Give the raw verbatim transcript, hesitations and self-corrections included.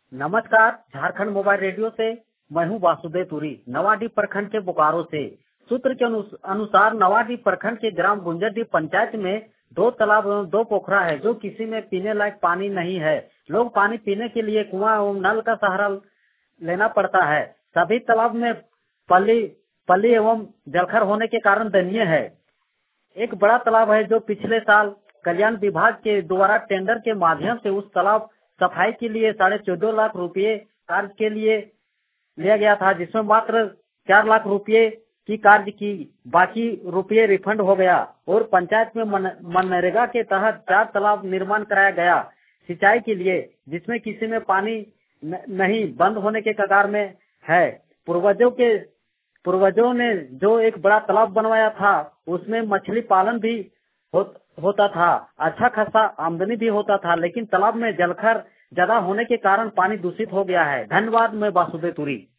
नमस्कार, Jharkhand mobile radio से मैं हूं वासुदेव तुरी, नवाडी प्रखंड के बोकारो से। सूत्र के अनुसार नवाडी प्रखंड के ग्राम बुंजरडी पंचायत में दो तालाब एवं दो पोखरा है जो किसी में पीने लायक पानी नहीं है। लोग पानी पीने के लिए कुआं एवं नल का सहारा लेना पड़ता है। सभी तालाब में पली पली एवं जलखर होने के कारण दयनीय है। एक बड़ा तालाब है जो पिछले साल कल्याण विभाग के द्वारा टेंडर के माध्यम से उस तालाब सफाई के लिए साढ़े चौदह लाख रुपए कार्य के लिए लिया गया था, जिसमें मात्र चार लाख रुपए की कार्य की बाकी रुपये रिफंड हो गया और पंचायत में मन, मनरेगा के तहत चार तालाब निर्माण कराया गया सिंचाई के लिए, जिसमें किसी में पानी न, नहीं बंद होने के कगार में है। पूर्वजों के पूर्वजों ने जो एक बड़ा तालाब बनवाया था उसमें मछली पालन भी हो, होता था, अच्छा खासा आमदनी भी होता था, लेकिन तालाब में जलखर ज्यादा होने के कारण पानी दूषित हो गया है। धन्यवाद। मैं वासुदेव तुरी।